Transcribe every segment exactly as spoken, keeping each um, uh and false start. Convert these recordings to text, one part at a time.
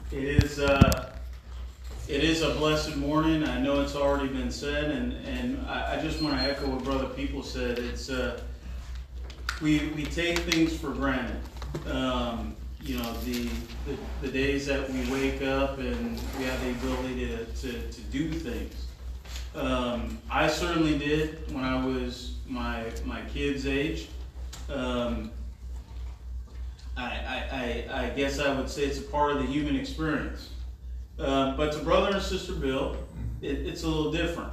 It is uh, it is a blessed morning. I know it's already been said, and and I, I just want to echo what Brother People said. It's uh, we we take things for granted. Um, you know, the, the the days that we wake up and we have the ability to to, to do things. Um, I certainly did when I was my my kids' age. Um, I, I, I, I guess I would say it's a part of the human experience. Uh, but to Brother and Sister Bill, it, it's a little different,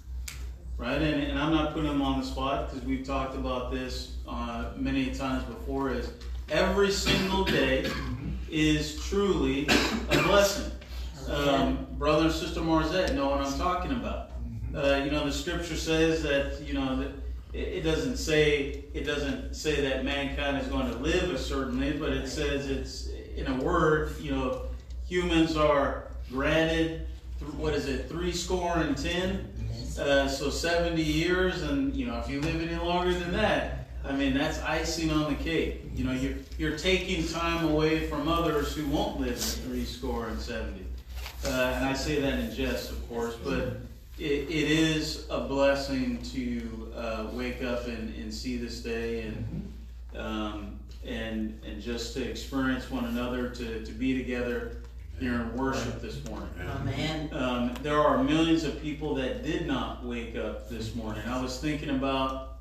right? And, and I'm not putting them on the spot because we've talked about this uh, many times before. Is every single day is truly a blessing. Um, Brother and Sister Marzette know what I'm talking about. Uh, you know, the Scripture says that you know that. It doesn't say it doesn't say that mankind is going to live a certain way, but it says it's in a word. You know, humans are granted what is it, three score and ten, uh, so seventy years, and you know if you live any longer than that, I mean that's icing on the cake. You know, you're you're taking time away from others who won't live three score and seventy, uh, and I say that in jest, of course, but. It, it is a blessing to uh, wake up and, and see this day and um, and and just to experience one another, to, to be together here in worship this morning. Amen. Um, there are millions of people that did not wake up this morning. I was thinking about,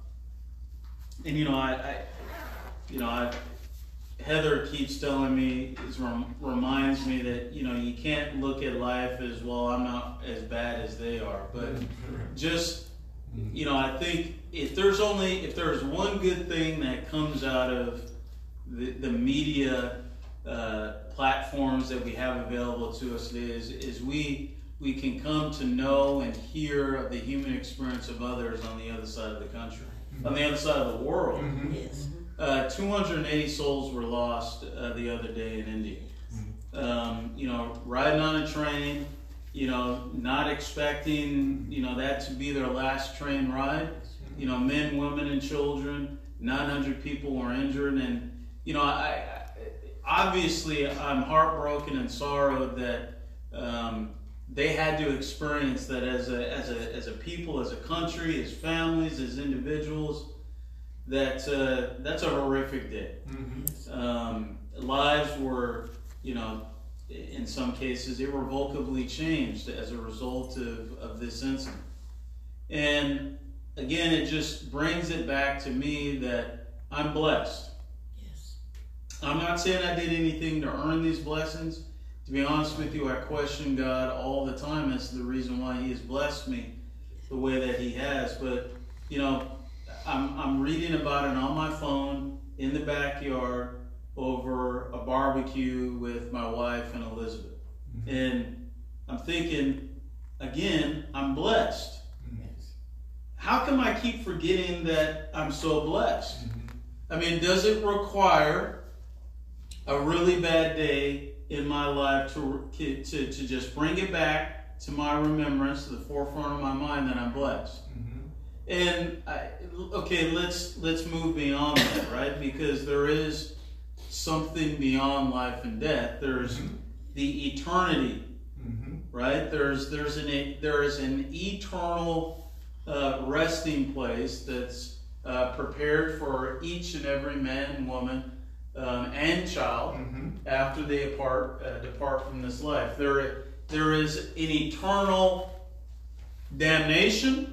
and you know, I, I you know, I. Heather keeps telling me, it reminds me that, you know, you can't look at life as, well, I'm not as bad as they are. But just, you know, I think if there's only, if there's one good thing that comes out of the, the media uh, platforms that we have available to us today is, is we, we can come to know and hear of the human experience of others on the other side of the country, on the other side of the world. Mm-hmm. Yes. Uh, two hundred eighty souls were lost uh, the other day in India. Um, you know, riding on a train, you know, not expecting, you know, that to be their last train ride. You know, men, women, and children, nine hundred people were injured. And, you know, I, I obviously I'm heartbroken and sorrowed that um, they had to experience that as a, as a, as a people, as a country, as families, as individuals. That uh, that's a horrific day. Mm-hmm. Um, lives were, you know, in some cases irrevocably changed as a result of, of this incident. And again, it just brings it back to me that I'm blessed. Yes. I'm not saying I did anything to earn these blessings. To be honest with you, I question God all the time as to the reason why He has blessed me the way that He has. But, you know, I'm, I'm reading about it on my phone in the backyard over a barbecue with my wife and Elizabeth. Mm-hmm. And I'm thinking, again, I'm blessed. Mm-hmm. How come I keep forgetting that I'm so blessed? Mm-hmm. I mean, does it require a really bad day in my life to, to, to just bring it back to my remembrance, to the forefront of my mind that I'm blessed? Mm-hmm. And I, okay, let's let's move beyond that, right? Because there is something beyond life and death. There's mm-hmm. the eternity, mm-hmm. right? There's there's an there is an eternal uh, resting place that's uh, prepared for each and every man and woman um, and child mm-hmm. after they depart uh, depart from this life. There there is an eternal damnation.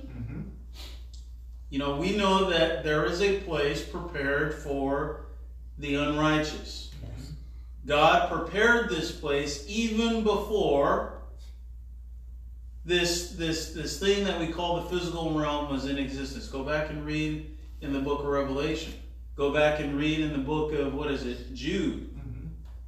You know, we know that there is a place prepared for the unrighteous. Yes. God prepared this place even before this, this, this thing that we call the physical realm was in existence. Go back and read in the book of Revelation. Go back and read in the book of, what is it, Jude. Mm-hmm.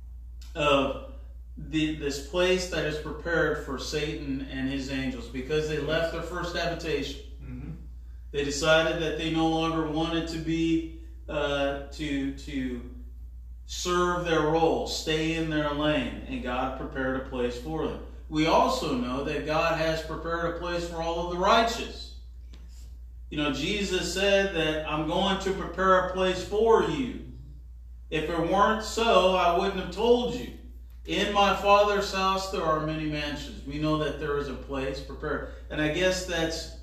Of the, this place that is prepared for Satan and his angels because they left their first habitation. They decided that they no longer wanted to be, uh, to, to serve their role, stay in their lane, and God prepared a place for them. We also know that God has prepared a place for all of the righteous. You know, Jesus said that I'm going to prepare a place for you. If it weren't so, I wouldn't have told you. In my Father's house there are many mansions. We know that there is a place prepared. And I guess that's,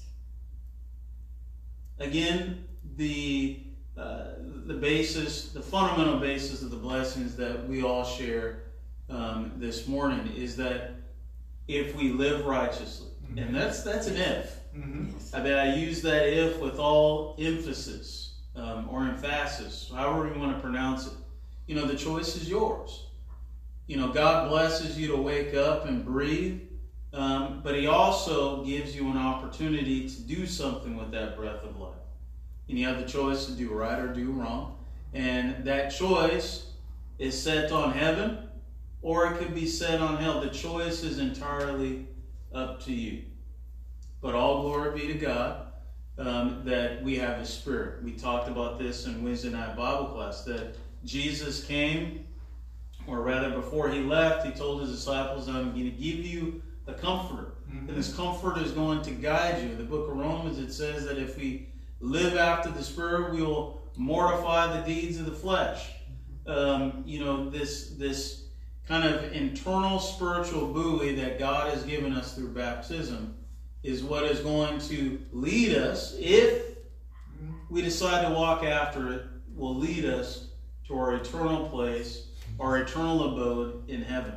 again, the uh, the basis, the fundamental basis of the blessings that we all share um, this morning is that if we live righteously, mm-hmm. and that's that's an if. Mm-hmm. I mean, I use that if with all emphasis um, or emphasis, however you want to pronounce it. You know, the choice is yours. You know, God blesses you to wake up and breathe, um, but He also gives you an opportunity to do something with that breath of life. And you have the choice to do right or do wrong. And that choice is set on heaven, or it could be set on hell. The choice is entirely up to you. But all glory be to God um, that we have His Spirit. We talked about this in Wednesday night Bible class, that Jesus came, or rather before He left, He told His disciples, I'm going to give you a comforter. Mm-hmm. And this comforter is going to guide you. In the book of Romans, it says that if we live after the Spirit, we will mortify the deeds of the flesh. Um, you know, this, this kind of internal spiritual buoy that God has given us through baptism is what is going to lead us, if we decide to walk after it, will lead us to our eternal place, our eternal abode in heaven.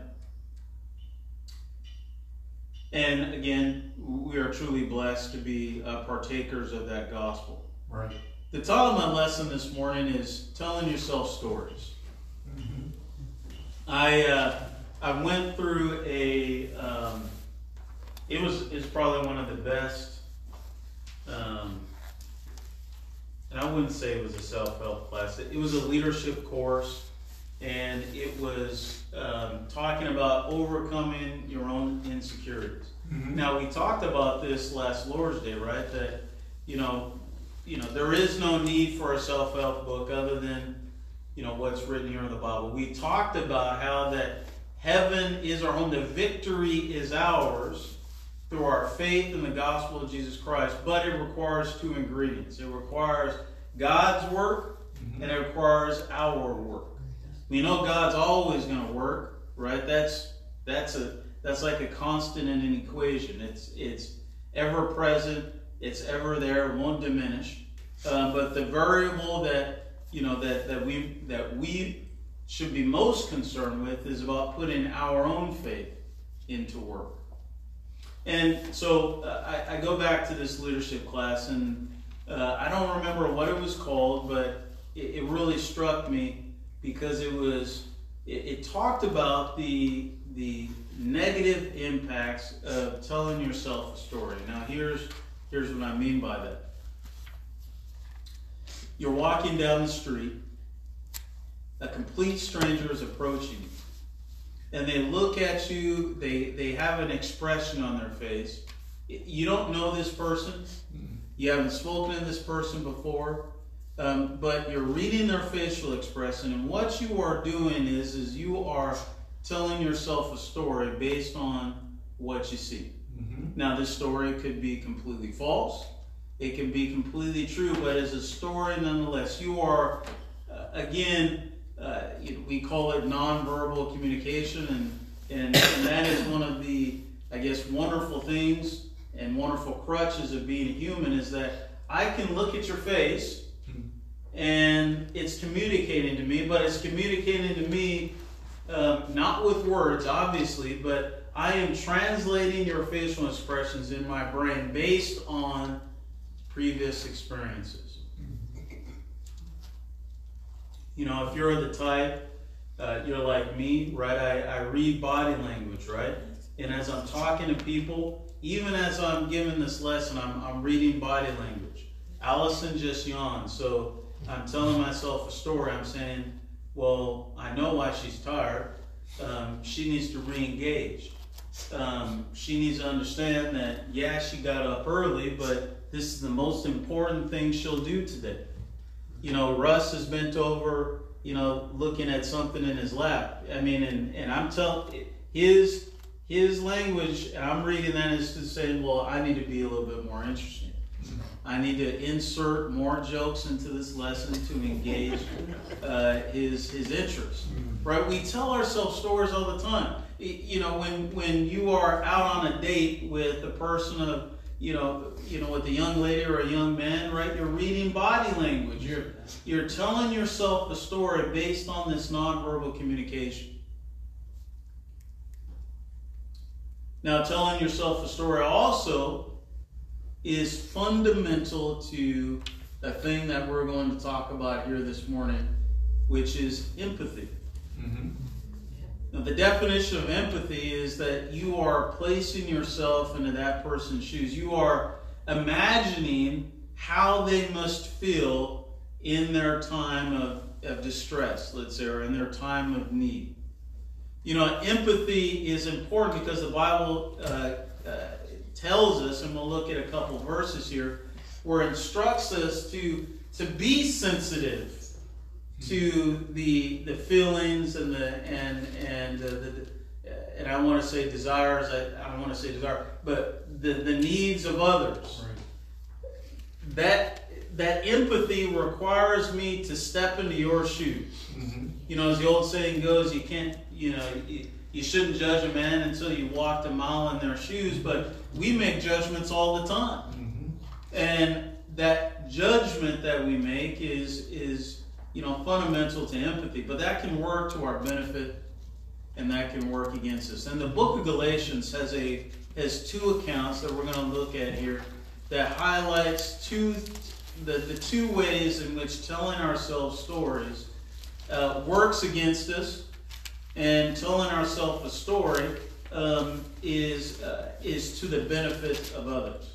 And again, we are truly blessed to be uh, partakers of that gospel. Right. The title of my lesson this morning is Telling Yourself Stories. Mm-hmm. I uh, I went through a, um, it was it's probably one of the best, um, and I wouldn't say it was a self-help class. It, it was a leadership course. And it was um, talking about overcoming your own insecurities. Mm-hmm. Now, we talked about this last Lord's Day, right? That, you know, you know, there is no need for a self-help book other than, you know, what's written here in the Bible. We talked about how that heaven is our home. The victory is ours through our faith in the gospel of Jesus Christ. But it requires two ingredients. It requires God's work, mm-hmm. and it requires our work. We know God's always going to work, right? That's that's a that's like a constant in an equation. It's it's ever present. It's ever there. It won't diminish. Uh, but the variable that you know that that we that we should be most concerned with is about putting our own faith into work. And so uh, I, I go back to this leadership class, and uh, I don't remember what it was called, but it, it really struck me. Because it was, it, it talked about the the negative impacts of telling yourself a story. Now, here's here's what I mean by that. You're walking down the street. A complete stranger is approaching you, and they look at you. They they have an expression on their face. You don't know this person. You haven't spoken to this person before. Um, but you're reading their facial expression, and what you are doing is, is you are telling yourself a story based on what you see. Mm-hmm. Now, this story could be completely false. It can be completely true, but it's a story nonetheless. You are, uh, again, uh, we call it nonverbal communication, and, and, and that is one of the, I guess, wonderful things and wonderful crutches of being human, is that I can look at your face, and it's communicating to me, but it's communicating to me um, not with words, obviously, but I am translating your facial expressions in my brain based on previous experiences. You know, if you're the type, uh, you're like me, right? I, I read body language, right? And as I'm talking to people, even as I'm giving this lesson, I'm, I'm reading body language. Allison just yawned, so I'm telling myself a story. I'm saying, well, I know why she's tired. Um, she needs to re-engage. Um, she needs to understand that, yeah, she got up early, but this is the most important thing she'll do today. You know, Russ is bent over, you know, looking at something in his lap. I mean, and, and I'm telling his his language, and I'm reading that as to saying, well, I need to be a little bit more interesting. I need to insert more jokes into this lesson to engage uh, his his interest. Right? We tell ourselves stories all the time. You know, when when you are out on a date with a person of, you know, you know, with a young lady or a young man, right? You're reading body language. You're you're telling yourself a story based on this nonverbal communication. Now, telling yourself a story also is fundamental to a thing that we're going to talk about here this morning, which is empathy. Mm-hmm. Now, the definition of empathy is that you are placing yourself into that person's shoes. You are imagining how they must feel in their time of, of distress, let's say, or in their time of need. You know, empathy is important because the Bible uh, uh, tells us, and we'll look at a couple verses here, where it instructs us to, to be sensitive to the the feelings and the and and the, the and I want to say desires. I, I don't want to say desire, but the, the needs of others. Right. That that empathy requires me to step into your shoes. Mm-hmm. You know, as the old saying goes, you can't. You know, you, you shouldn't judge a man until you walked a mile in their shoes. But we make judgments all the time, mm-hmm. and that judgment that we make is is. you know, fundamental to empathy, but that can work to our benefit and that can work against us. And the book of Galatians has a has two accounts that we're going to look at here that highlights two the, the two ways in which telling ourselves stories uh, works against us, and telling ourselves a story um, is uh, is to the benefit of others.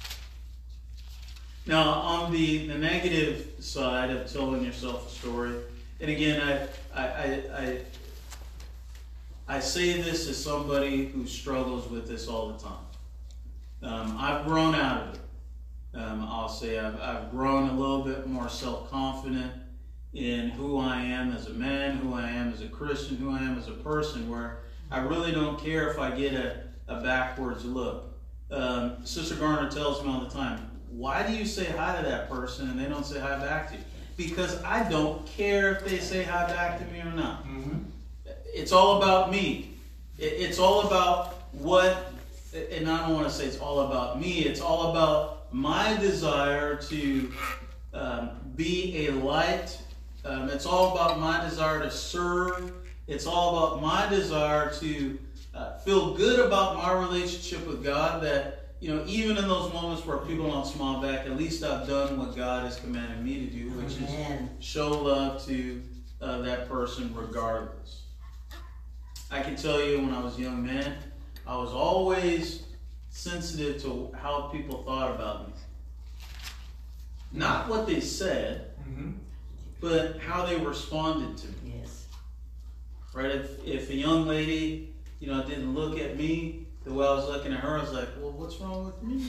Now, on the, the negative side of telling yourself a story, and again, I, I, I, I, I say this as somebody who struggles with this all the time. Um, I've grown out of it. Um, I'll say I've, I've grown a little bit more self-confident in who I am as a man, who I am as a Christian, who I am as a person, where I really don't care if I get a, a backwards look. Um, Sister Garner tells me all the time, why do you say hi to that person and they don't say hi back to you? Because I don't care if they say hi back to me or not. Mm-hmm. It's all about me. It's all about what, and I don't want to say it's all about me, it's all about my desire to um, be a light. Um, it's all about my desire to serve. It's all about my desire to uh, feel good about my relationship with God, that you know, even in those moments where people don't smile back, at least I've done what God has commanded me to do, which Amen. Is show love to uh, that person regardless. I can tell you when I was a young man, I was always sensitive to how people thought about me. Not what they said, mm-hmm. but how they responded to me. Yes. Right? If, if a young lady, you know, didn't look at me the way I was looking at her, I was like, well, what's wrong with me?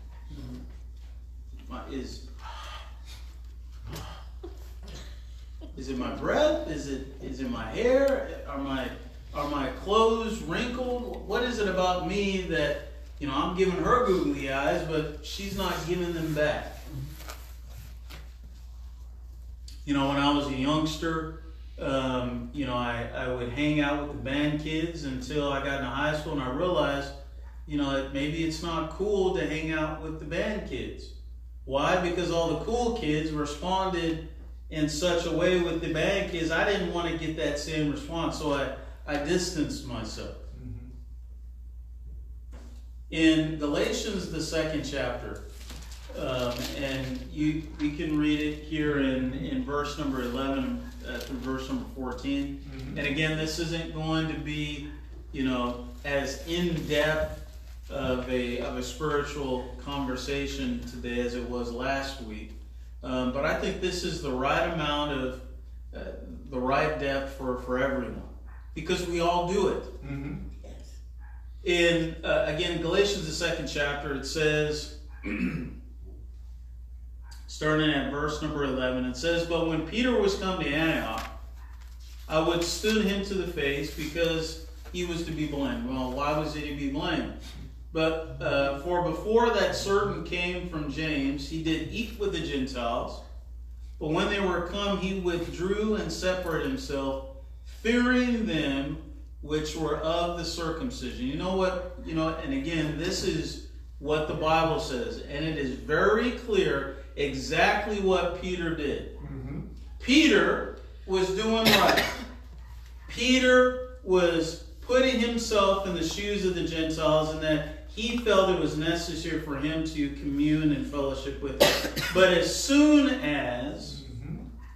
My, is, is it my breath? Is it is it my hair? Are my are my clothes wrinkled? What is it about me that, you know, I'm giving her googly eyes, but she's not giving them back? You know, when I was a youngster, Um, you know, I, I would hang out with the band kids until I got into high school, and I realized, you know, that maybe it's not cool to hang out with the band kids. Why? Because all the cool kids responded in such a way with the band kids, I didn't want to get that same response, so I, I distanced myself. Mm-hmm. In Galatians, the second chapter, um, and you we can read it here in, in verse number eleven uh, through verse number fourteen. Mm-hmm. And again, this isn't going to be, you know, as in-depth of a of a spiritual conversation today as it was last week. Um, but I think this is the right amount of uh, the right depth for, for everyone, because we all do it. Mm-hmm. Yes. In uh, again, Galatians the second chapter, it says, starting at verse number eleven, it says, "But when Peter was come to Antioch, I withstood him to the face, because he was to be blamed." Well, why was he to be blamed? But uh, for before that certain came from James, he did eat with the Gentiles. But when they were come, he withdrew and separated himself, fearing them which were of the circumcision. You know what? You know, and again, this is what the Bible says, and it is very clear exactly what Peter did. Mm-hmm. Peter was doing right. Peter was putting himself in the shoes of the Gentiles, and that he felt it was necessary for him to commune and fellowship with them. But as soon as mm-hmm.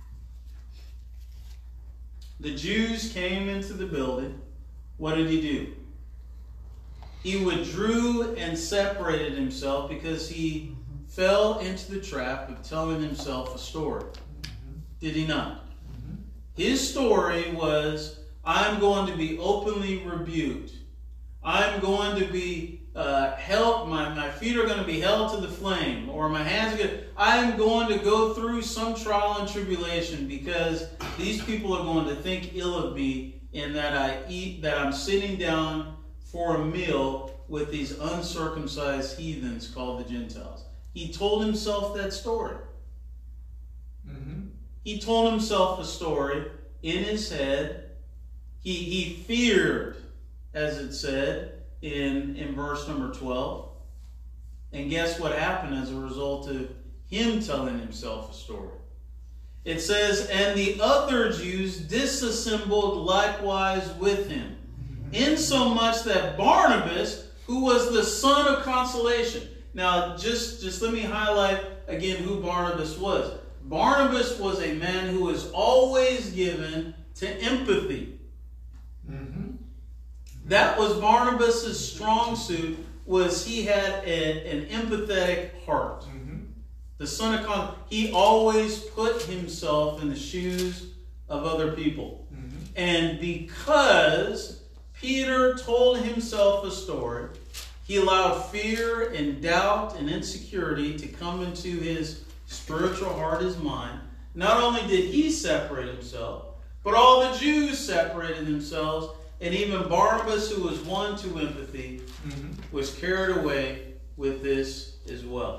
the Jews came into the building, what did he do? He withdrew and separated himself because he mm-hmm. fell into the trap of telling himself a story. Mm-hmm. Did he not? Mm-hmm. His story was, I'm going to be openly rebuked. I'm going to be uh, held, my, my feet are going to be held to the flame, or my hands are going to, I'm going to go through some trial and tribulation because these people are going to think ill of me in that I eat, that I'm sitting down for a meal with these uncircumcised heathens called the Gentiles. He told himself that story. Mm-hmm. He told himself a story in his head. He, he feared, as it said in, in verse number twelve. And guess what happened as a result of him telling himself a story? It says, and the other Jews disassembled likewise with him, insomuch that Barnabas, who was the son of consolation. Now, just, just let me highlight again who Barnabas was. Barnabas was a man who was always given to empathy. Mm-hmm. That was Barnabas' strong suit, was he had a, an empathetic heart. Mm-hmm. The son of con, he always put himself in the shoes of other people. Mm-hmm. And because Peter told himself a story, he allowed fear and doubt and insecurity to come into his spiritual heart, his mind. Not only did he separate himself, but all the Jews separated themselves, and even Barnabas, who was won to empathy, mm-hmm. was carried away with this as well.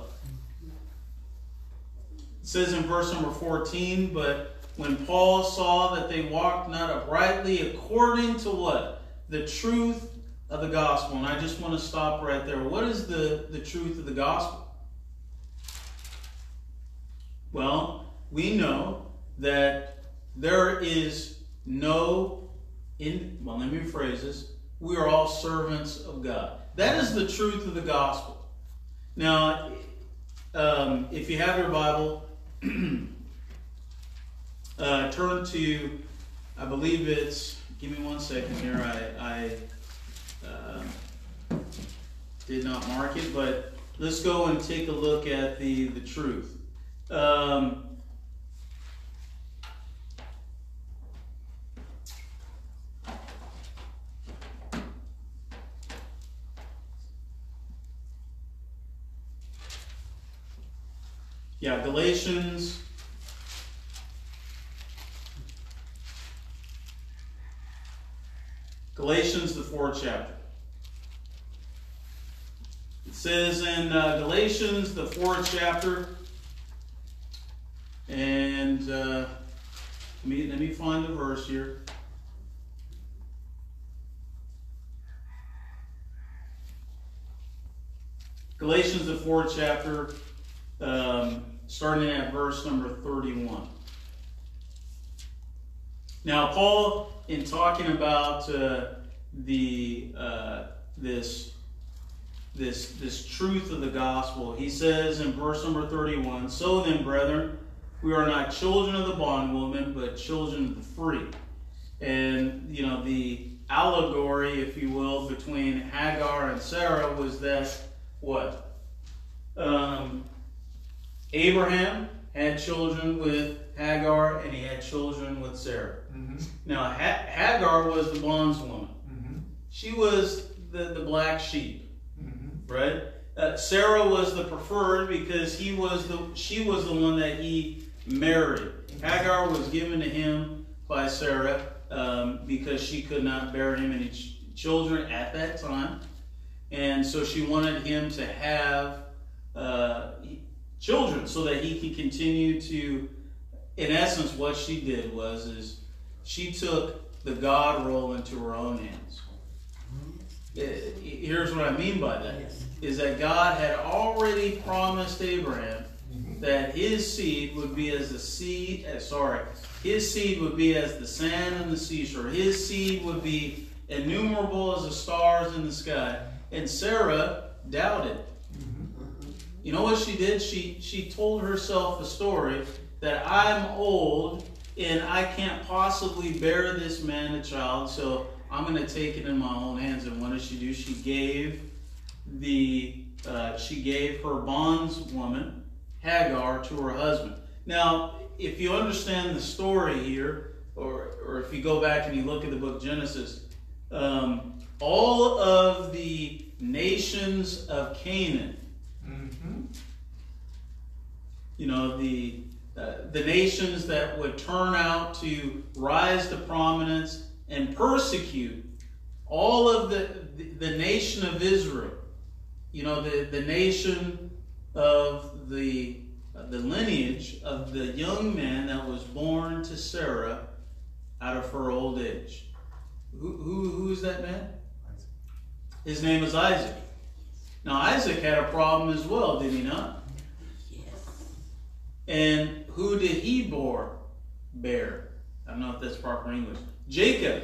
It says in verse number fourteen, but when Paul saw that they walked not uprightly according to what? The truth of the gospel. And I just want to stop right there. What is the, the truth of the gospel? Well, we know that there is no, in well, let me rephrase this. We are all servants of God. That is the truth of the gospel. Now, um, if you have your Bible, uh, turn to, I believe it's, give me one second here. I, I uh, did not mark it, but let's go and take a look at the, the truth. Um, yeah, Galatians. Galatians, the fourth chapter. It says in uh, Galatians, the fourth chapter, and uh, let me, let me find the verse here. Galatians, the fourth chapter, um, starting at verse number thirty-one. Now, Paul, in talking about uh, the uh, this this this truth of the gospel, he says in verse number thirty-one, "So then, brethren, we are not children of the bondwoman, but children of the free." And you know, the allegory, if you will, between Hagar and Sarah was that what? Um, Abraham had children with Hagar, and he had children with Sarah. Mm-hmm. Now, ha- Hagar was the bondswoman. Mm-hmm. She was the, the black sheep, mm-hmm. right? Uh, Sarah was the preferred because he was the she was the one that he married. Mm-hmm. Hagar was given to him by Sarah um, because she could not bear him any ch- children at that time. And so she wanted him to have uh, children so that he could continue to, in essence, what she did was, is she took the God role into her own hands. Here's what I mean by that, is that God had already promised Abraham that his seed would be as the seed, uh, sorry, his seed would be as the sand on the seashore. His seed would be innumerable as the stars in the sky. And Sarah doubted. You know what she did? She, she told herself a story that I'm old and I can't possibly bear this man a child, so I'm going to take it in my own hands. And what did she do? She gave the uh, she gave her bondswoman Hagar to her husband. Now, if you understand the story here, or or if you go back and you look at the book of Genesis, um, all of the nations of Canaan, mm-hmm. you know, the uh, the nations that would turn out to rise to prominence and persecute all of the, the, the nation of Israel, you know, the, the nation of the, uh, the lineage of the young man that was born to Sarah out of her old age. Who, who, who is that man? Isaac. His name is Isaac. Now, Isaac had a problem as well, did he not? Yes. And who did he bore, bear? I don't know if that's proper English. Jacob.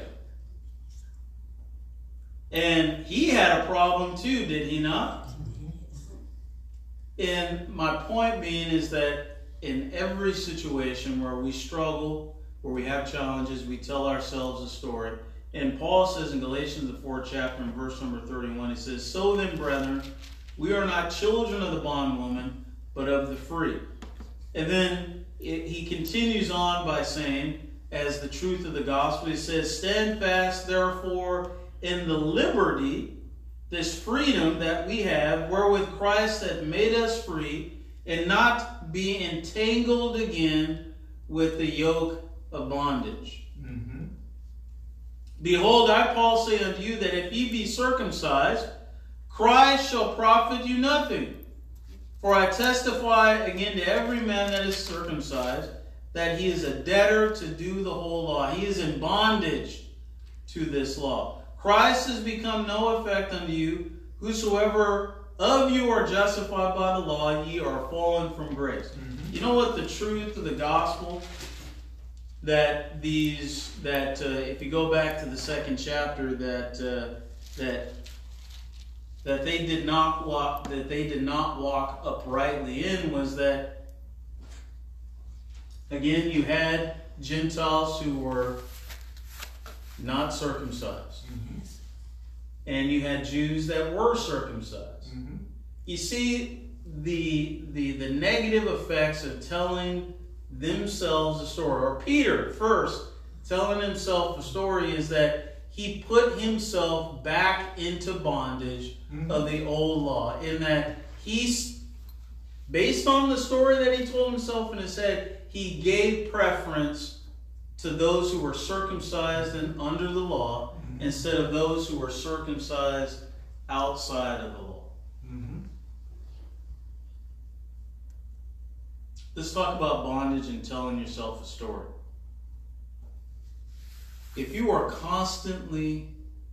And he had a problem too, did he not? And my point being is that in every situation where we struggle, where we have challenges, we tell ourselves a story. And Paul says in Galatians, the fourth chapter, in verse number thirty-one, he says, "So then, brethren, we are not children of the bondwoman, but of the free." And then it, he continues on by saying, as the truth of the gospel, he says, "Stand fast, therefore, in the liberty," this freedom that we have, "wherewith Christ hath made us free, and not be entangled again with the yoke of bondage." Mm-hmm. "Behold, I, Paul, say unto you, that if ye be circumcised, Christ shall profit you nothing. For I testify again to every man that is circumcised, that he is a debtor to do the whole law." He is in bondage to this law. "Christ has become no effect unto you. Whosoever of you are justified by the law, ye are fallen from grace." Mm-hmm. You know what the truth of the gospel? That these, that uh, if you go back to the second chapter, that uh, that that they did not walk, that they did not walk uprightly in, was that, again, you had Gentiles who were not circumcised. Mm-hmm. And you had Jews that were circumcised. Mm-hmm. You see the, the, the negative effects of telling themselves a story. Or Peter, first, telling himself a story, is that he put himself back into bondage mm-hmm. of the old law. In that he's, based on the story that he told himself in his head, he gave preference to those who were circumcised and under the law mm-hmm. instead of those who were circumcised outside of the law. Mm-hmm. Let's talk about bondage and telling yourself a story. If you are constantly,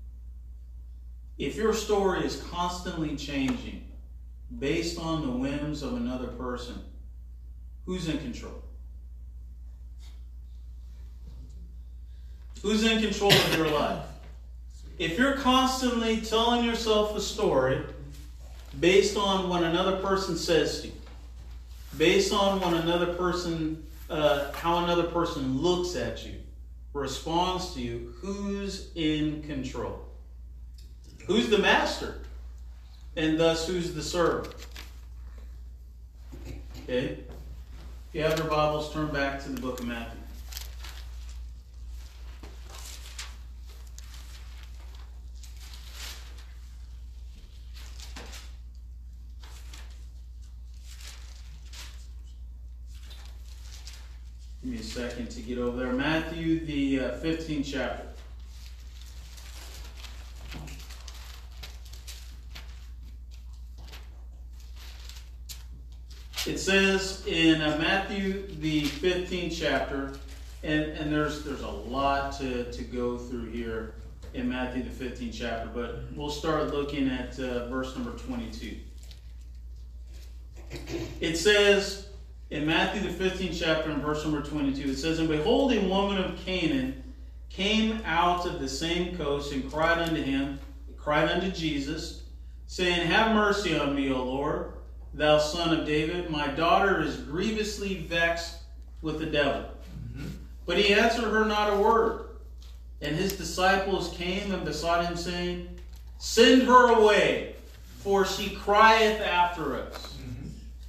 if your story is constantly changing based on the whims of another person, who's in control? Who's in control of your life? If you're constantly telling yourself a story based on what another person says to you, based on what another person, uh, how another person looks at you, responds to you, who's in control? Who's the master? And thus, who's the servant? Okay? If you have your Bibles, turn back to the book of Matthew. Give me a second to get over there. Matthew, the uh, fifteenth chapter. It says in uh, Matthew, the fifteenth chapter, and, and there's there's a lot to, to go through here in Matthew, the fifteenth chapter, but we'll start looking at uh, verse number twenty-two. It says in Matthew, the fifteenth chapter, and verse number twenty-two, it says, "And behold, a woman of Canaan came out of the same coast and cried unto him, cried unto Jesus, saying, Have mercy on me, O Lord, thou son of David. My daughter is grievously vexed with the devil. Mm-hmm. But he answered her not a word. And his disciples came and besought him, saying, Send her away, for she crieth after us. Mm-hmm.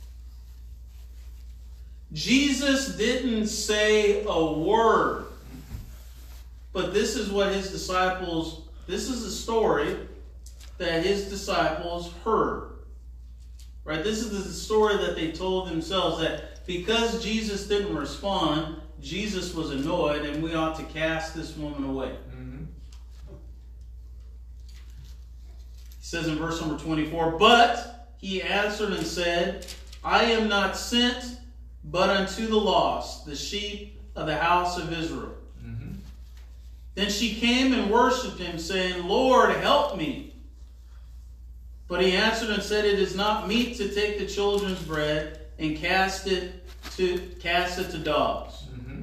Jesus didn't say a word. But this is what his disciples, this is a story that his disciples heard. Right? This is the story that they told themselves, that because Jesus didn't respond, Jesus was annoyed and we ought to cast this woman away. Mm-hmm. He says in verse number twenty-four, But he answered and said, I am not sent but unto the lost, the sheep of the house of Israel. Mm-hmm. Then she came and worshipped him, saying, Lord, help me. But he answered and said, It is not meet to take the children's bread and cast it to cast it to dogs. Mm-hmm.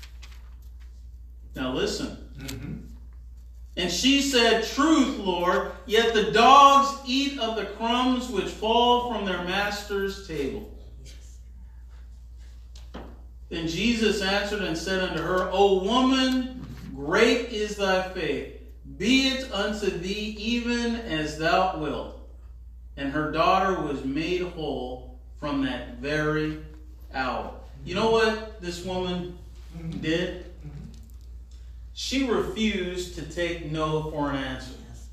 Now listen. Mm-hmm. And she said, Truth, Lord, yet the dogs eat of the crumbs which fall from their master's table. Then Jesus answered and said unto her, O woman, great is thy faith. Be it unto thee even as thou wilt. And her daughter was made whole from that very hour. You know what this woman did? She refused to take no for an answer.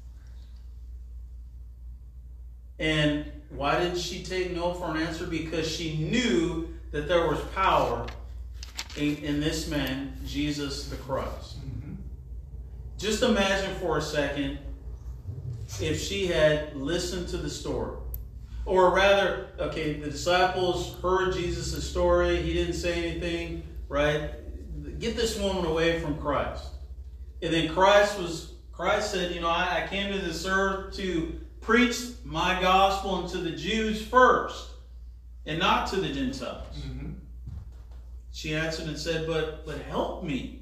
And why did she take no for an answer? Because she knew that there was power in, in this man, Jesus the Christ. Mm-hmm. Just imagine for a second if she had listened to the story. Or rather, okay, the disciples heard Jesus' story. He didn't say anything, right? Get this woman away from Christ. And then Christ was, Christ said, you know, I, I came to this earth to preach my gospel unto the Jews first, and not to the Gentiles. Mm-hmm. She answered and said, but, but help me.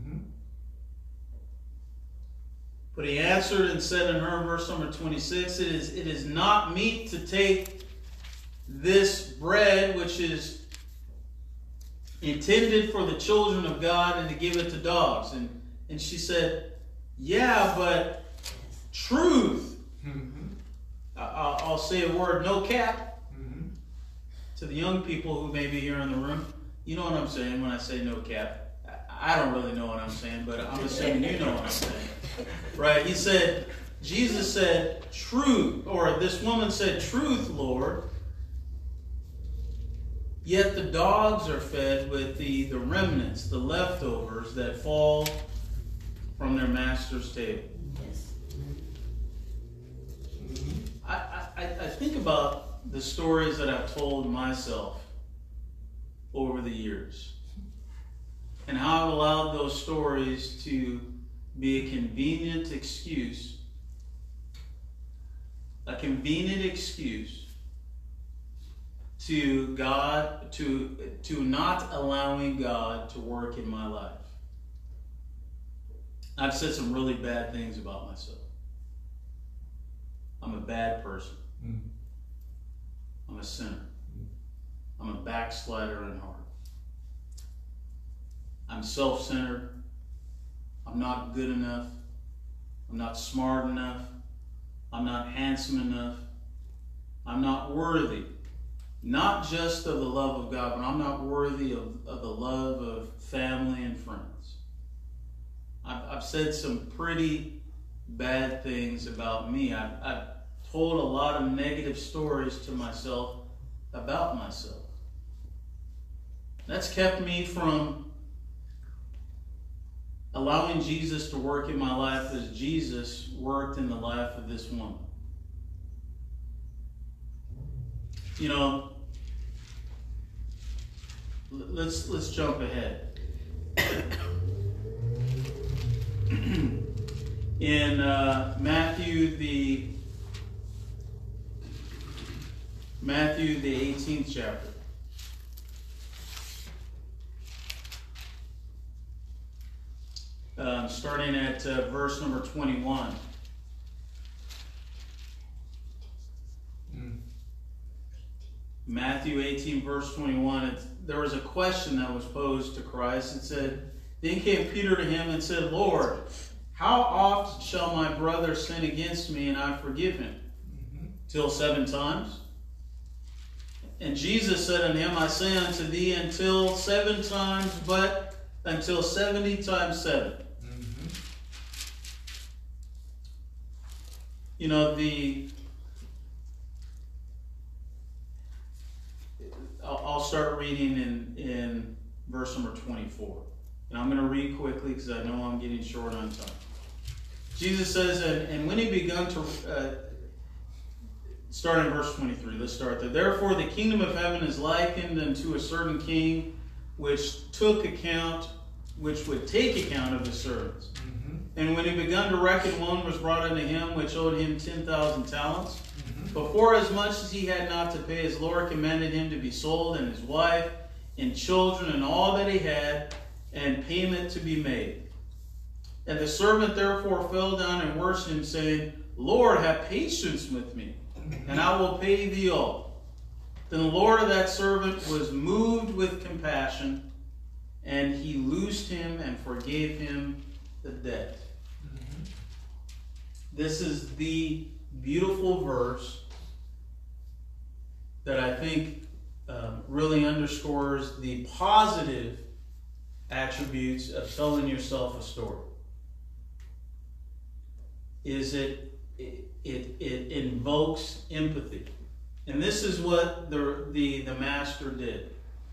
But he answered and said in her, verse number twenty-six, it is, it is not meet to take this bread, which is intended for the children of God, and to give it to dogs. And, and she said, yeah, but truth. Mm-hmm. I, I'll say a word, no cap. Mm-hmm. To the young people who may be here in the room, you know what I'm saying when I say no cap. I don't really know what I'm saying, but I'm assuming you know what I'm saying. Right? He said, Jesus said, truth, or this woman said, truth, Lord. Yet the dogs are fed with the, the remnants, the leftovers that fall from their master's table. Yes. I, I, I think about the stories that I've told myself over the years, and how I've allowed those stories to be a convenient excuse, a convenient excuse to God, to, to not allowing God to work in my life. I've said some really bad things about myself. I'm a bad person. Mm-hmm. I'm a sinner. I'm a backslider in heart. I'm self-centered. I'm not good enough. I'm not smart enough. I'm not handsome enough. I'm not worthy. Not just of the love of God, but I'm not worthy of, of the love of family and friends. I've, I've said some pretty bad things about me. I've, I've told a lot of negative stories to myself about myself. That's kept me from allowing Jesus to work in my life as Jesus worked in the life of this woman. You know, let's let's jump ahead. In uh, Matthew the Matthew the eighteenth chapter. Um, starting at uh, verse number twenty-one. Mm. Matthew eighteen, verse twenty-one. It's, there was a question that was posed to Christ. It said, "Then came Peter to him and said, Lord, how oft shall my brother sin against me and I forgive him? Mm-hmm. Till seven times? And Jesus said unto him, I say unto thee, until seven times, but until seventy times seven." Mm-hmm. You know, the... I'll, I'll start reading in, in verse number twenty-four. And I'm going to read quickly because I know I'm getting short on time. Jesus says, and, and when he begun to... Uh, start in verse twenty-three. Let's start there. Therefore the kingdom of heaven is likened unto a certain king which took account, which would take account of his servants. Mm-hmm. And when he begun to reckon, one was brought unto him which owed him ten thousand talents. Mm-hmm. Before as much as he had not to pay, his Lord commanded him to be sold, and his wife, and children, and all that he had, and payment to be made. And the servant therefore fell down and worshipped him, saying, Lord, have patience with me, and I will pay thee all. Then the Lord of that servant was moved with compassion, and he loosed him and forgave him the debt. Mm-hmm. This is the beautiful verse that I think um, really underscores the positive attributes of telling yourself a story. Is it It, it, it invokes empathy. And this is what the, the, the master did.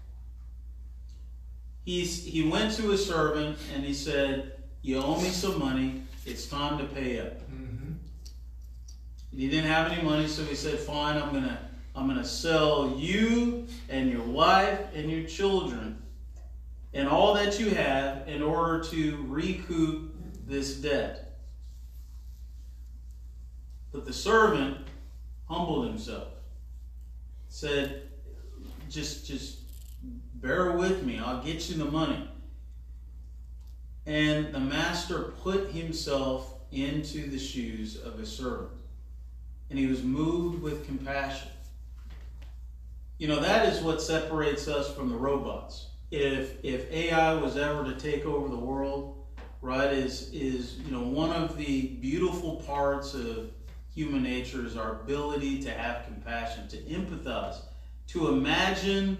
He's, he went to his servant and he said, you owe me some money. It's time to pay up. Mm-hmm. He didn't have any money, so he said, fine, I'm going to I'm gonna sell you and your wife and your children and all that you have in order to recoup this debt. But the servant humbled himself, said, just, just bear with me, I'll get you the money. And the master put himself into the shoes of his servant. And he was moved with compassion. You know, that is what separates us from the robots. If, if A I was ever to take over the world, right, is, is, you know, one of the beautiful parts of human nature is our ability to have compassion, to empathize, to imagine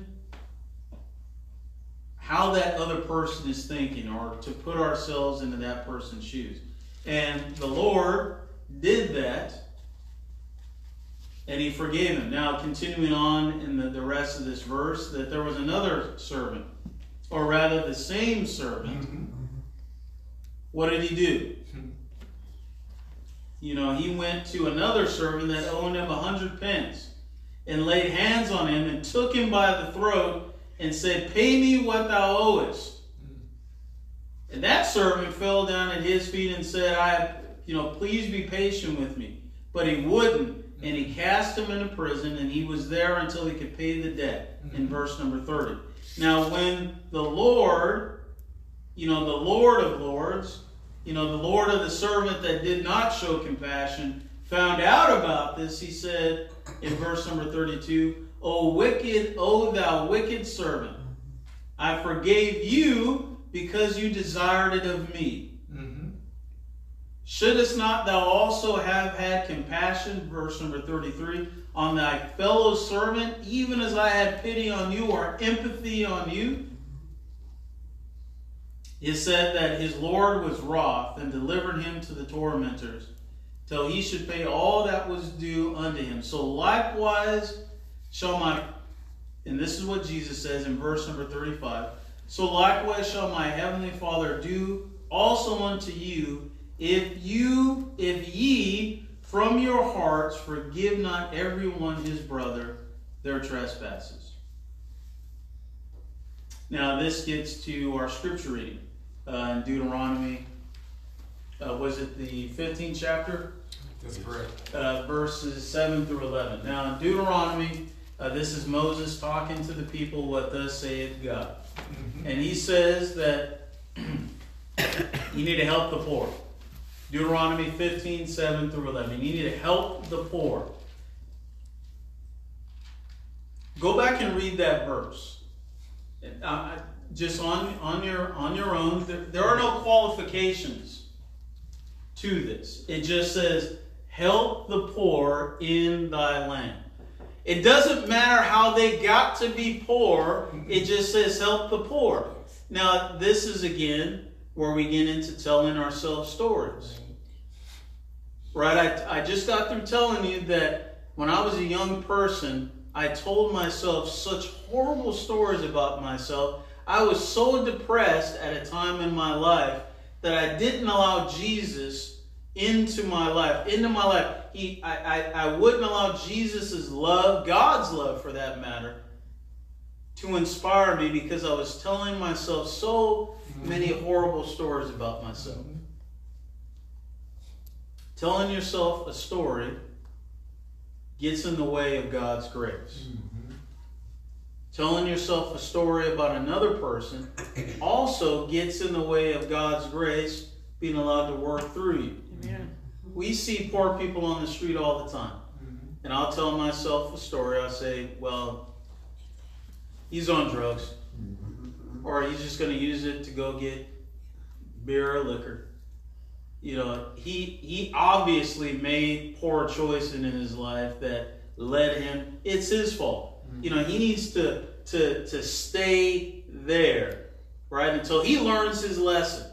how that other person is thinking, or to put ourselves into that person's shoes. And the Lord did that, and he forgave him. Now, continuing on in the, the rest of this verse, that there was another servant, or rather the same servant. Mm-hmm. What did he do? You know, he went to another servant that owed him a hundred pence and laid hands on him and took him by the throat and said, pay me what thou owest. And that servant fell down at his feet and said, I, you know, please be patient with me. But he wouldn't, and he cast him into prison, and he was there until he could pay the debt, in verse number thirty. Now, when the Lord, you know, the Lord of Lords, you know, the Lord of the servant that did not show compassion, found out about this, he said in verse number thirty-two, O wicked, O thou wicked servant, I forgave you because you desired it of me. Mm-hmm. Shouldest not thou also have had compassion, verse number thirty-three, on thy fellow servant, even as I had pity on you, or empathy on you? It said that his Lord was wroth and delivered him to the tormentors till he should pay all that was due unto him. So likewise shall my, and this is what Jesus says in verse number thirty-five, so likewise shall my heavenly Father do also unto you, if you, if ye from your hearts forgive not every one his brother their trespasses. Now this gets to our scripture reading uh, in Deuteronomy. Uh, was it the fifteenth chapter? That's correct. Uh, verses seven through eleven. Now in Deuteronomy, uh, this is Moses talking to the people, what thus saith God. Mm-hmm. And he says that you need to help the poor. Deuteronomy fifteen, seven through eleven. You need to help the poor. Go back and read that verse. Uh, just on, on, your, on your own. There, there are no qualifications to this. It just says, help the poor in thy land. It doesn't matter how they got to be poor. It just says, help the poor. Now, this is, again, where we get into telling ourselves stories. Right? I, I just got through telling you that when I was a young person, I told myself such horrible stories about myself. I was so depressed at a time in my life that I didn't allow Jesus into my life. Into my life. He, I, I, I wouldn't allow Jesus' love, God's love for that matter, to inspire me because I was telling myself so many horrible stories about myself. Telling yourself a story gets in the way of God's grace. Mm-hmm. Telling yourself a story about another person also gets in the way of God's grace being allowed to work through you. Amen. We see poor people on the street all the time. Mm-hmm. And I'll tell myself a story. I'll say, well, he's on drugs. Mm-hmm. Or he's just going to use it to go get beer or liquor. You know, he he obviously made poor choices in his life that led him. It's his fault. Mm-hmm. You know, he needs to, to, to stay there, right, until he learns his lesson.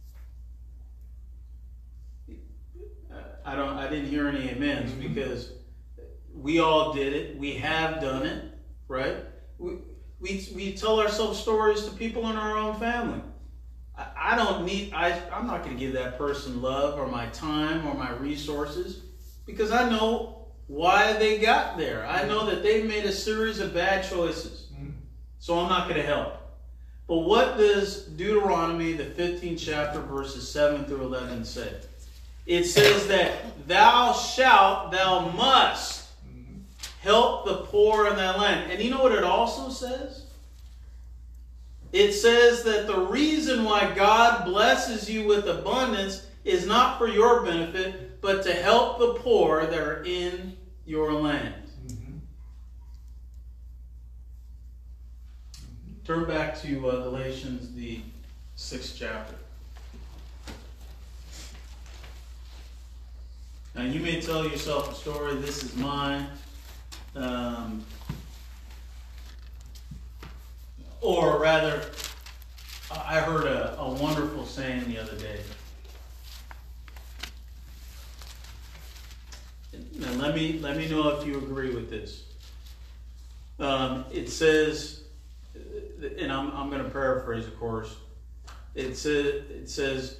I don't. I didn't hear any amens mm-hmm. because we all did it. We have done it, right? We we we tell ourselves stories to people in our own family. I don't need, I, I'm not going to give that person love or my time or my resources because I know why they got there. I know that they've made a series of bad choices. So I'm not going to help. But what does Deuteronomy, the fifteenth chapter, verses seven through eleven say? It says that thou shalt, thou must help the poor in thy land. And you know what it also says? It says that the reason why God blesses you with abundance is not for your benefit, but to help the poor that are in your land. Mm-hmm. Turn back to uh, Galatians, the sixth chapter. Now you may tell yourself a story, this is mine. Um... Or rather, I heard a, a wonderful saying the other day. Now let me let me know if you agree with this. Um, it says, and I'm I'm going to paraphrase, of course. It says it says,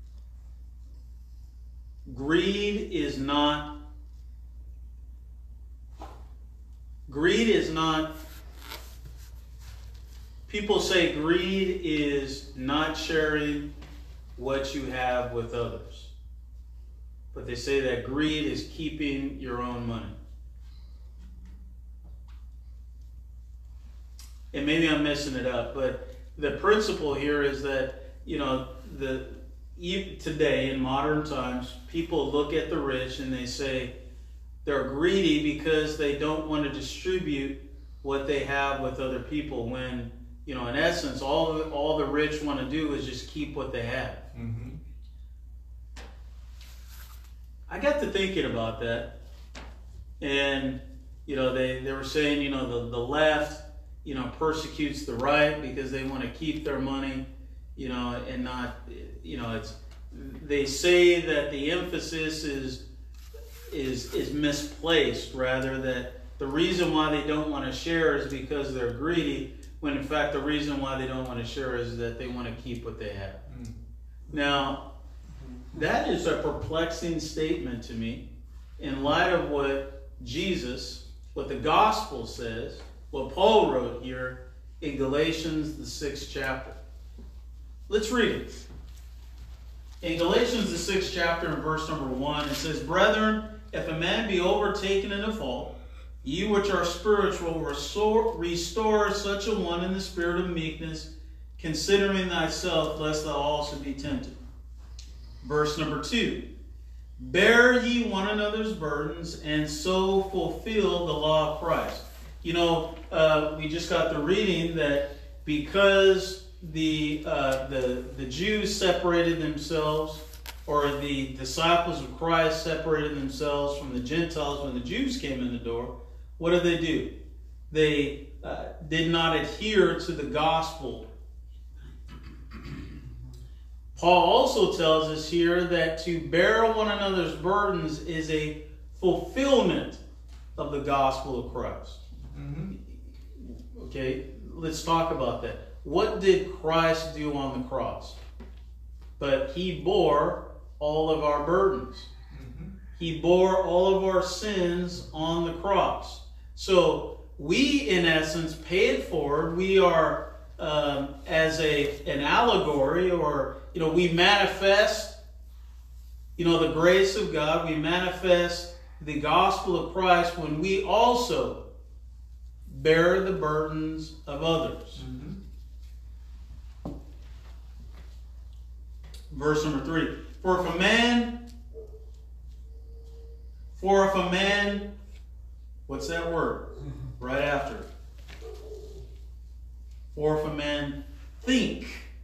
greed is not greed is not. People say greed is not sharing what you have with others. But they say that greed is keeping your own money. And maybe I'm messing it up, but the principle here is that, you know, the today in modern times, people look at the rich and they say they're greedy because they don't want to distribute what they have with other people when, you know, in essence, all the, all the rich want to do is just keep what they have. Mm-hmm. I got to thinking about that. And, you know, they, they were saying, you know, the, the left, you know, persecutes the right because they want to keep their money, you know, and not, you know, it's, they say that the emphasis is, is, is misplaced, rather that the reason why they don't want to share is because they're greedy, when in fact the reason why they don't want to share is that they want to keep what they have. Mm. Now, that is a perplexing statement to me in light of what Jesus, what the gospel says, what Paul wrote here in Galatians, the sixth chapter. Let's read it. In Galatians, the sixth chapter, and verse number one, it says, Brethren, if a man be overtaken in a fault, ye which are spiritual, restore, restore such a one in the spirit of meekness, considering thyself, lest thou also be tempted. Verse number two, bear ye one another's burdens, and so fulfill the law of Christ. You know, uh, we just got the reading that because the, uh, the, the Jews separated themselves, or the disciples of Christ separated themselves from the Gentiles when the Jews came in the door, what did they do? They uh, did not adhere to the gospel. Paul also tells us here that to bear one another's burdens is a fulfillment of the gospel of Christ. Mm-hmm. Okay, let's talk about that. What did Christ do on the cross? But he bore all of our burdens. Mm-hmm. He bore all of our sins on the cross. So we, in essence, pay it forward. We are, um, as a an allegory, or you know, we manifest, you know, the grace of God. We manifest the gospel of Christ when we also bear the burdens of others. Mm-hmm. Verse number three. For if a man, for if a man, what's that word? Right after. For if a man think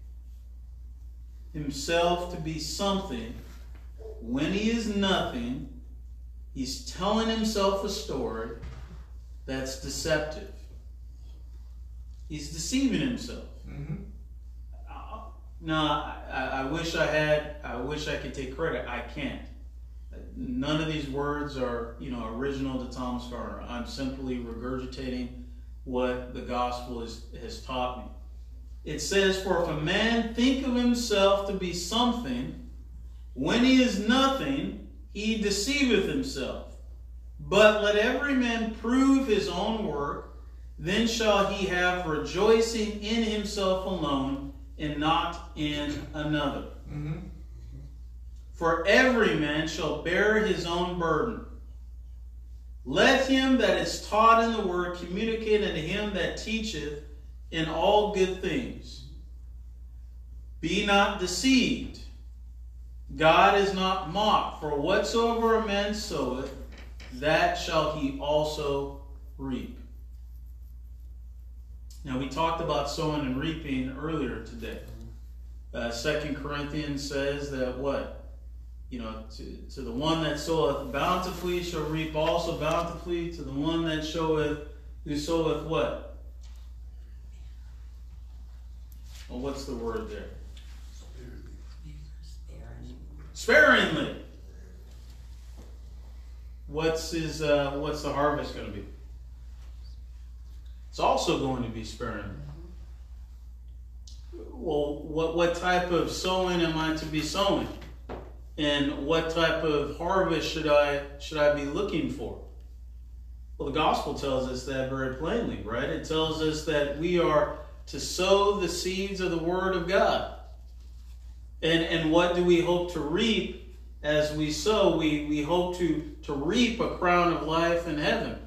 himself to be something when he is nothing, he's telling himself a story that's deceptive. He's deceiving himself. Mm-hmm. Uh, no, I, I wish I had, I wish I could take credit. I can't. None of these words are, you know, original to Thomas Carter. I'm simply regurgitating what the gospel is, has taught me. It says, for if a man think of himself to be something, when he is nothing, he deceiveth himself. But let every man prove his own work, then shall he have rejoicing in himself alone, and not in another. Mm-hmm. For every man shall bear his own burden. Let him that is taught in the word communicate unto him that teacheth in all good things. Be not deceived. God is not mocked. For whatsoever a man soweth, that shall he also reap. Now, we talked about sowing and reaping earlier today. Uh, Second Corinthians says that what? You know, to, to the one that soweth bountifully shall reap also bountifully. To the one that showeth, who soweth what? Well, what's the word there? Sparingly. Sparingly. What's his? Uh, what's the harvest going to be? It's also going to be sparingly. Well, what what type of sowing am I to be sowing? And what type of harvest should I should I be looking for? Well, the gospel tells us that very plainly, right? It tells us that we are to sow the seeds of the word of God. And and what do we hope to reap as we sow? We, we hope to, to reap a crown of life in heaven.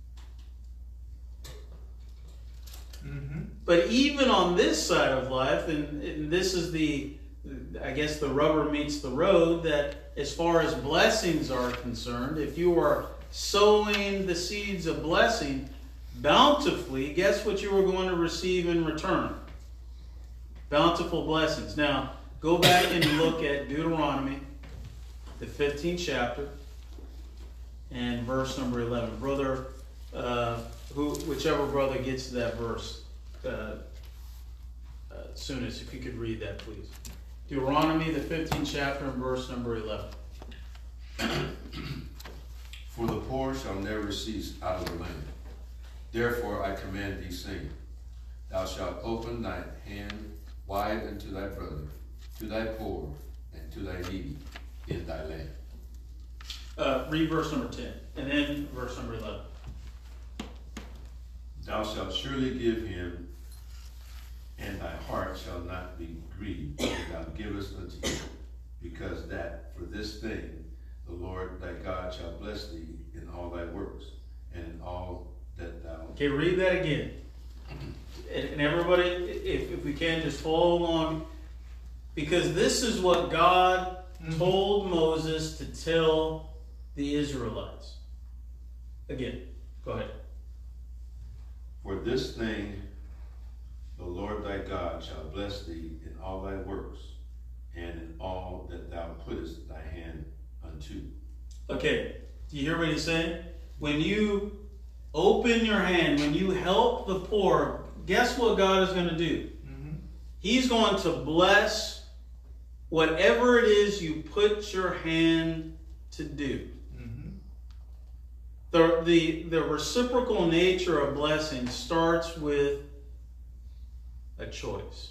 Mm-hmm. But even on this side of life, and, and this is the I guess the rubber meets the road, that as far as blessings are concerned, if you are sowing the seeds of blessing bountifully, guess what you are going to receive in return? Bountiful blessings. Now, go back and look at Deuteronomy, the fifteenth chapter, and verse number eleven. Brother, uh, who, whichever brother gets to that verse uh, uh, soonest, if you could read that, please. Deuteronomy, the fifteenth chapter, and verse number eleven. For the poor shall never cease out of the land. Therefore I command thee, saying, Thou shalt open thy hand wide unto thy brother, to thy poor, and to thy needy in thy land. Uh, read verse number ten, and then verse number eleven. Thou shalt surely give him and thy heart shall not be grieved when thou givest unto you, because that for this thing the Lord thy God shall bless thee in all thy works, and in all that thou... Okay, read that again. And, and everybody, if, if we can, just follow along. Because this is what God mm-hmm. told Moses to tell the Israelites. Again, go ahead. For this thing the Lord thy God shall bless thee in all thy works, and in all that thou puttest thy hand unto. Okay, do you hear what he's saying? When you open your hand, when you help the poor, guess what God is going to do? Mm-hmm. He's going to bless whatever it is you put your hand to do. Mm-hmm. The, the, the reciprocal nature of blessing starts with a choice.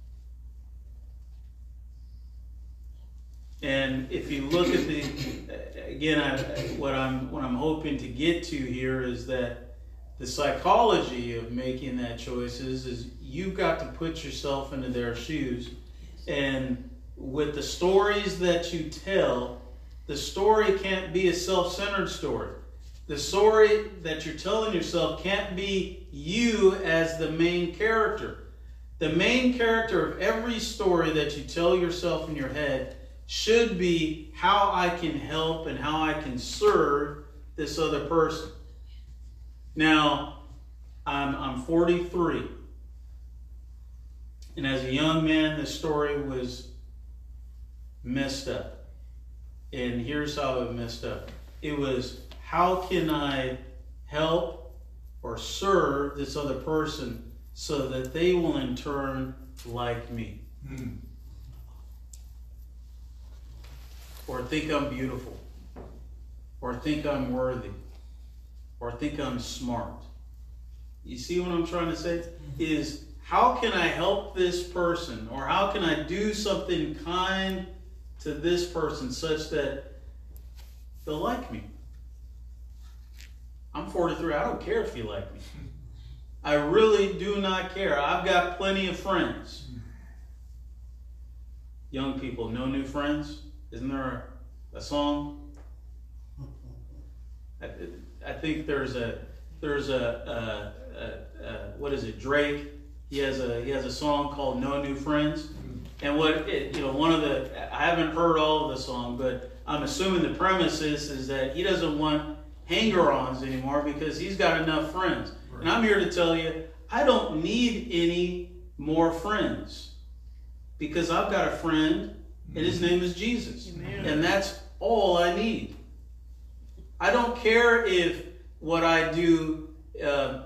And if you look at the, again, I, what I'm what I'm hoping to get to here is that the psychology of making that choice is, is you've got to put yourself into their shoes. And with the stories that you tell, the story can't be a self-centered story. The story that you're telling yourself can't be you as the main character. The main character of every story that you tell yourself in your head should be how I can help and how I can serve this other person. Now, I'm, I'm forty-three. And as a young man, the story was messed up. And here's how it messed up. It was, how can I help or serve this other person so that they will in turn like me? Mm. Or think I'm beautiful, or think I'm worthy, or think I'm smart. You see what I'm trying to say? Is how can I help this person, or how can I do something kind to this person such that they'll like me? I'm forty-three. I don't care if you like me. I really do not care. I've got plenty of friends. Young people, no new friends? Isn't there a, a song? I, I think there's a there's a, a, a, a what is it? Drake. He has a he has a song called "No New Friends," and what it, you know one of the I haven't heard all of the song, but I'm assuming the premise is is that he doesn't want hanger-ons anymore because he's got enough friends. Right. And I'm here to tell you, I don't need any more friends because I've got a friend. And his name is Jesus. Amen. And that's all I need. I don't care if what I do, uh,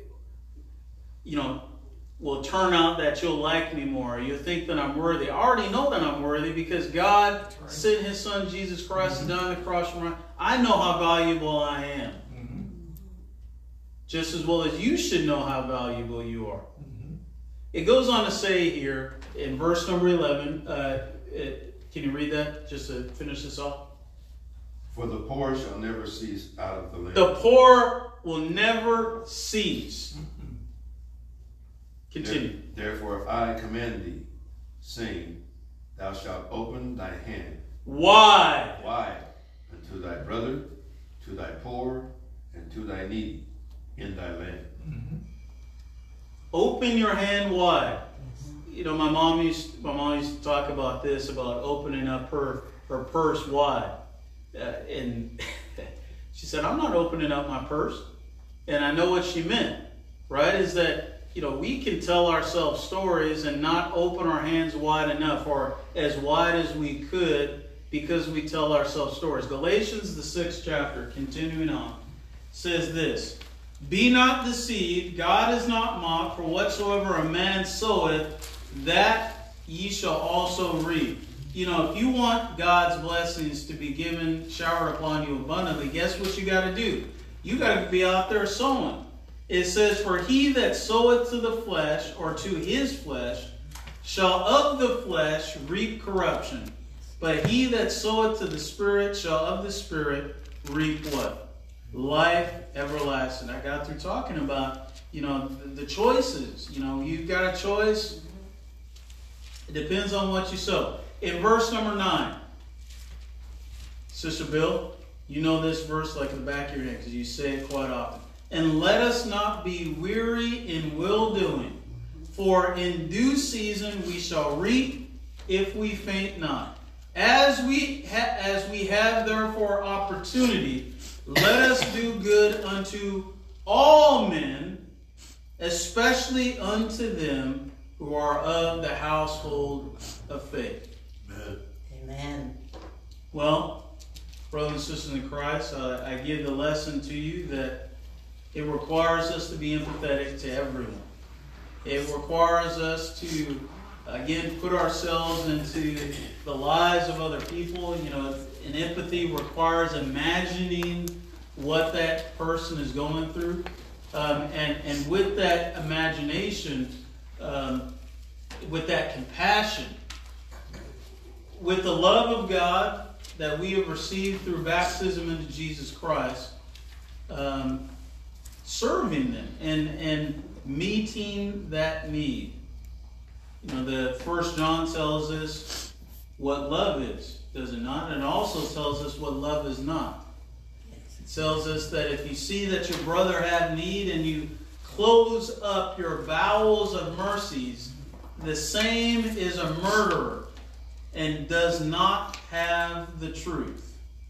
you know, will turn out that you'll like me more. You'll think that I'm worthy. I already know that I'm worthy because God right. sent his son, Jesus Christ, mm-hmm. down the cross for me. I know how valuable I am. Mm-hmm. Just as well as you should know how valuable you are. Mm-hmm. It goes on to say here in verse number eleven, uh, It, can you read that just to finish this off? For the poor shall never cease out of the land. The poor will never cease. Continue. Therefore, if I command thee, saying, thou shalt open thy hand wide, wide unto thy brother, to thy poor, and to thy needy in thy land. Mm-hmm. Open your hand wide. You know, my mom used my mom used to talk about this, about opening up her her purse wide, uh, and she said, "I'm not opening up my purse," and I know what she meant. Right? Is that you know we can tell ourselves stories and not open our hands wide enough, or as wide as we could, because we tell ourselves stories. Galatians, the sixth chapter, continuing on, says this: "Be not deceived; God is not mocked. For whatsoever a man soweth, that ye shall also reap." You know, if you want God's blessings to be given, showered upon you abundantly, guess what you got to do? You got to be out there sowing. It says, "For he that soweth to the flesh, or to his flesh, shall of the flesh reap corruption. But he that soweth to the Spirit shall of the Spirit reap" what? Life everlasting. I got through talking about, you know, the, the choices. You know, you've got a choice. It depends on what you sow. In verse number nine, Sister Bill, you know this verse like the back of your head because you say it quite often. And let us not be weary in well-doing, for in due season we shall reap if we faint not. As we ha- as we have therefore opportunity, let us do good unto all men, especially unto them who are of the household of faith. Amen. Amen. Well, brothers and sisters in Christ, uh, I give the lesson to you that it requires us to be empathetic to everyone. It requires us to, again, put ourselves into the lives of other people. You know, and empathy requires imagining what that person is going through. Um, and, and with that imagination, um, with that compassion, with the love of God that we have received through baptism into Jesus Christ, um, serving them and, and meeting that need. You know, the First John tells us what love is, does it not? And it also tells us what love is not. It tells us that if you see that your brother have need and you close up your bowels of mercies, the same is a murderer and does not have the truth.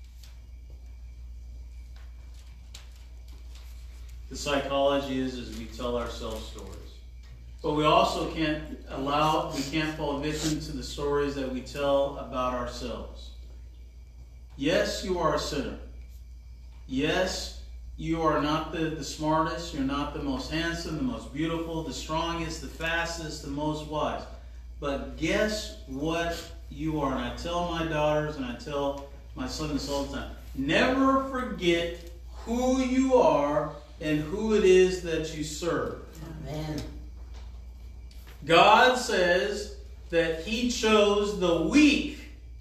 The psychology is, is we tell ourselves stories. But we also can't allow, we can't fall victim to the stories that we tell about ourselves. Yes, you are a sinner. Yes, you are not the, the smartest, you're not the most handsome, the most beautiful, the strongest, the fastest, the most wise. But guess what you are? And I tell my daughters and I tell my sons all the time, never forget who you are and who it is that you serve. Amen. God says that He chose the weak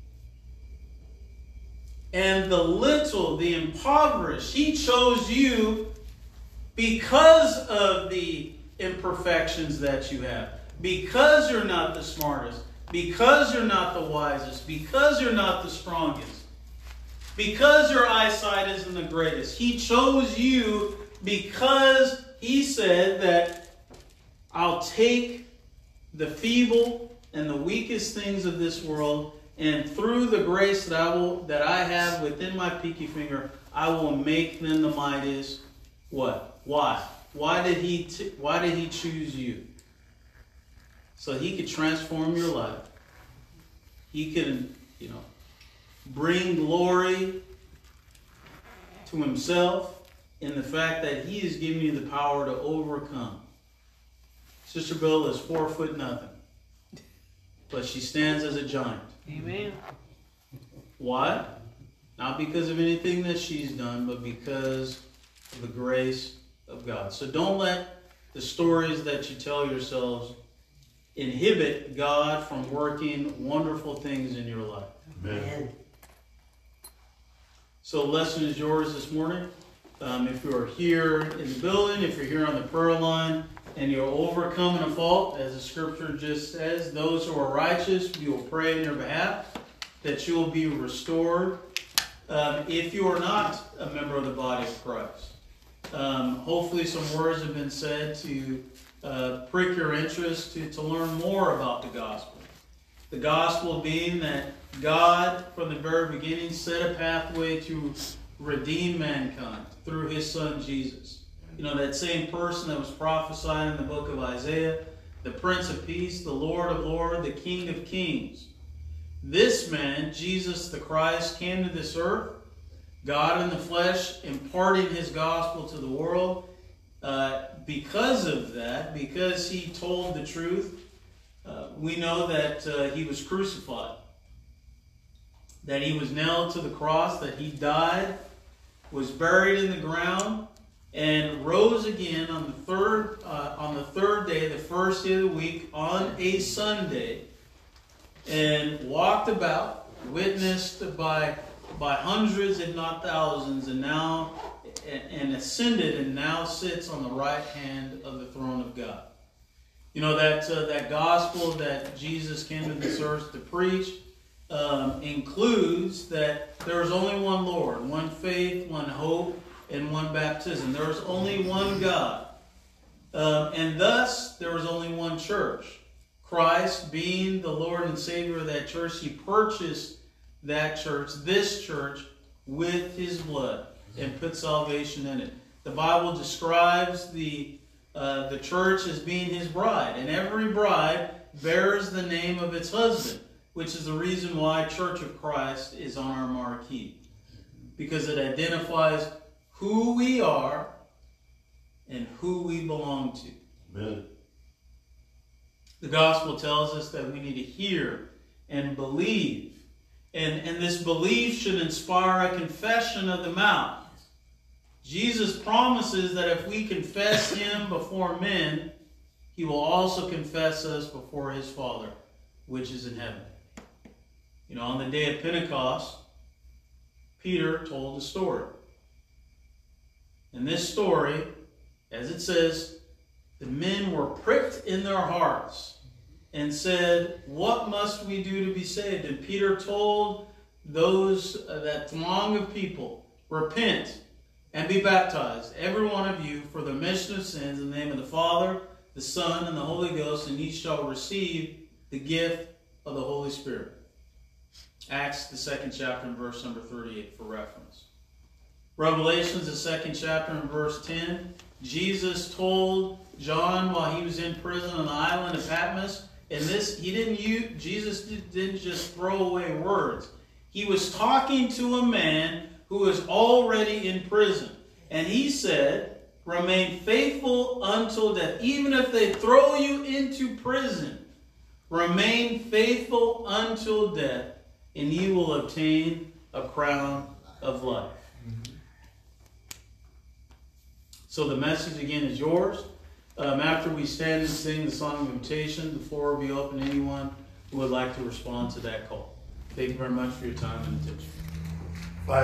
and the little, the impoverished. He chose you because of the imperfections that you have. Because you're not the smartest. Because you're not the wisest. Because you're not the strongest. Because your eyesight isn't the greatest. He chose you because He said that I'll take the feeble and the weakest things of this world, and through the grace that I will that I have within my pinky finger, I will make them the mightiest. What? Why? Why did he t- why did he choose you? So He could transform your life. He could, you know, bring glory to Himself in the fact that He has given you the power to overcome. Sister Bill is four foot nothing, but she stands as a giant. Amen. Why? Not because of anything that she's done, but because of the grace of God. So don't let the stories that you tell yourselves inhibit God from working wonderful things in your life. Amen. So the lesson is yours this morning. Um, if you are here in the building, if you're here on the prayer line, and you're overcoming a fault, as the scripture just says, those who are righteous, we will pray on your behalf, that you will be restored. Um, if you are not a member of the body of Christ, um, hopefully some words have been said to uh, prick your interest to, to learn more about the gospel. The gospel being that God, from the very beginning, set a pathway to redeem mankind through His Son, Jesus. You know, that same person that was prophesied in the book of Isaiah, the Prince of Peace, the Lord of Lords, the King of Kings. This man, Jesus the Christ, came to this earth, God in the flesh, imparting His gospel to the world. Uh, because of that, because He told the truth, uh, we know that uh, He was crucified, that He was nailed to the cross, that He died, was buried in the ground, and rose again on the third uh, on the third day, the first day of the week, on a Sunday, and walked about, witnessed by by hundreds, if not thousands, and now and ascended, and now sits on the right hand of the throne of God. You know, that uh, that gospel that Jesus came to this earth to preach um, includes that there is only one Lord, one faith, one hope, and one baptism. There is only one God. Um, and thus, there is only one church. Christ, being the Lord and Savior of that church, He purchased that church, this church, with His blood and put salvation in it. The Bible describes the uh, the church as being His bride, and every bride bears the name of its husband, which is the reason why Church of Christ is on our marquee, because it identifies who we are and who we belong to. Amen. The gospel tells us that we need to hear and believe. And, and this belief should inspire a confession of the mouth. Jesus promises that if we confess Him before men, He will also confess us before His Father, which is in heaven. You know, on the day of Pentecost, Peter told a story. In this story, as it says, the men were pricked in their hearts and said, "What must we do to be saved?" And Peter told those, uh, that throng of people, "Repent and be baptized, every one of you, for the remission of sins, in the name of the Father, the Son, and the Holy Ghost, and ye shall receive the gift of the Holy Spirit." Acts, the second chapter, and verse number thirty-eight for reference. Revelations, the second chapter, and verse ten. Jesus told John while he was in prison on the island of Patmos, and this, he didn't use, Jesus didn't just throw away words. He was talking to a man who was already in prison. And he said, "Remain faithful until death." Even if they throw you into prison, remain faithful until death, and you will obtain a crown of life. So the message again is yours. Um, after we stand and sing the song of invitation, the floor will be open to anyone who would like to respond to that call. Thank you very much for your time and attention.